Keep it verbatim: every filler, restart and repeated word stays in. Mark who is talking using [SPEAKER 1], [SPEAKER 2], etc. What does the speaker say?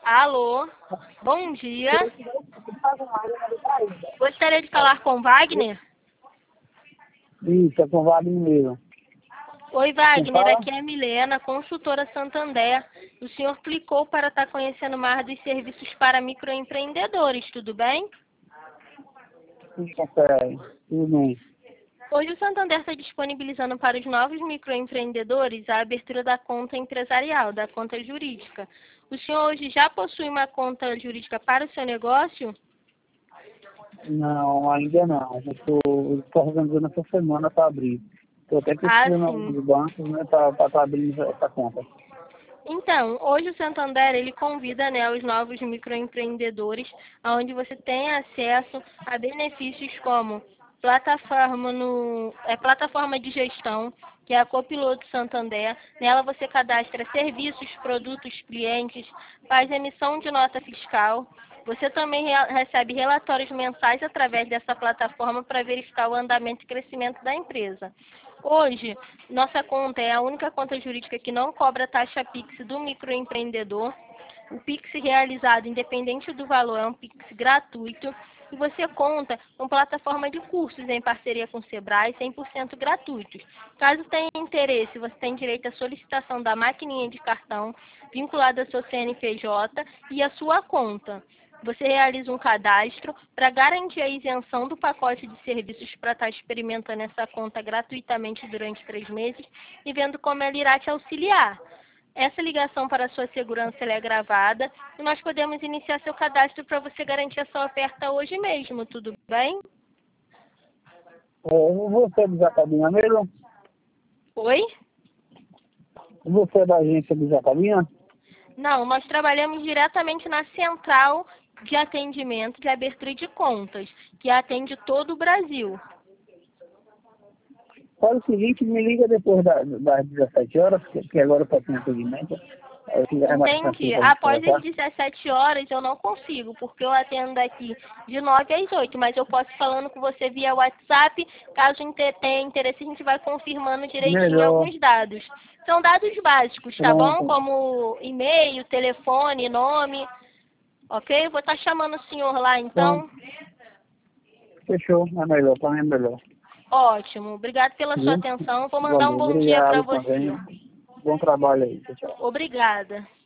[SPEAKER 1] Alô, bom dia. Gostaria de falar com Wagner?
[SPEAKER 2] Isso, é com o Wagner mesmo.
[SPEAKER 1] Oi, Wagner, aqui é a Milena, consultora Santander. O senhor clicou para estar conhecendo mais dos serviços para microempreendedores, tudo bem?
[SPEAKER 2] Tudo consegue, tudo bem.
[SPEAKER 1] Hoje o Santander está disponibilizando para os novos microempreendedores a abertura da conta empresarial, da conta jurídica. O senhor hoje já possui uma conta jurídica para o seu negócio?
[SPEAKER 2] Não, ainda não. Estou organizando essa semana para abrir. Estou até
[SPEAKER 1] Ah,
[SPEAKER 2] pesquisando
[SPEAKER 1] sim.
[SPEAKER 2] nos bancos, né, para estar abrindo essa conta.
[SPEAKER 1] Então, hoje o Santander ele convida, né, os novos microempreendedores, onde você tem acesso a benefícios como plataforma no é plataforma de gestão, que é a Copiloto Santander. Nela você cadastra serviços, produtos, clientes, faz emissão de nota fiscal. Você também re- recebe relatórios mensais através dessa plataforma para verificar o andamento e crescimento da empresa. Hoje, nossa conta é a única conta jurídica que não cobra taxa Pix do microempreendedor. O Pix realizado, independente do valor, é um Pix gratuito. E você conta com plataforma de cursos em parceria com o Sebrae, cem por cento gratuitos. Caso tenha interesse, você tem direito à solicitação da maquininha de cartão vinculada ao seu C N P J e à sua conta. Você realiza um cadastro para garantir a isenção do pacote de serviços para estar experimentando essa conta gratuitamente durante três meses e vendo como ela irá te auxiliar. Essa ligação para a sua segurança ela é gravada e nós podemos iniciar seu cadastro para você garantir a sua oferta hoje mesmo, tudo bem?
[SPEAKER 2] É, você é do Jacobina mesmo?
[SPEAKER 1] Oi?
[SPEAKER 2] Você é da agência do Jacobina?
[SPEAKER 1] Não, nós trabalhamos diretamente na central de atendimento de abertura de contas, que atende todo o Brasil.
[SPEAKER 2] Faz o seguinte, me liga depois da- das dezessete horas, porque porque agora eu estou sem atendimento. Aí fica mais
[SPEAKER 1] Entendi.
[SPEAKER 2] tranquilo para gente
[SPEAKER 1] Após as
[SPEAKER 2] conversar.
[SPEAKER 1] dezessete horas eu não consigo, porque eu atendo daqui de nove às oito, mas eu posso ir falando com você via WhatsApp. Caso inte- tenha interesse, a gente vai confirmando direitinho
[SPEAKER 2] Melhor.
[SPEAKER 1] alguns dados. São dados básicos, tá bom?
[SPEAKER 2] Pronto.
[SPEAKER 1] Como e-mail, telefone, nome. Ok? Eu vou estar chamando o senhor lá então.
[SPEAKER 2] Pronto. Fechou. É melhor, para mim é melhor.
[SPEAKER 1] Ótimo. Obrigado pela sua
[SPEAKER 2] Viu?
[SPEAKER 1] atenção. Vou mandar um
[SPEAKER 2] Valeu.
[SPEAKER 1] bom dia para
[SPEAKER 2] Obrigado
[SPEAKER 1] você.
[SPEAKER 2] também. Bom trabalho aí, pessoal.
[SPEAKER 1] Obrigada.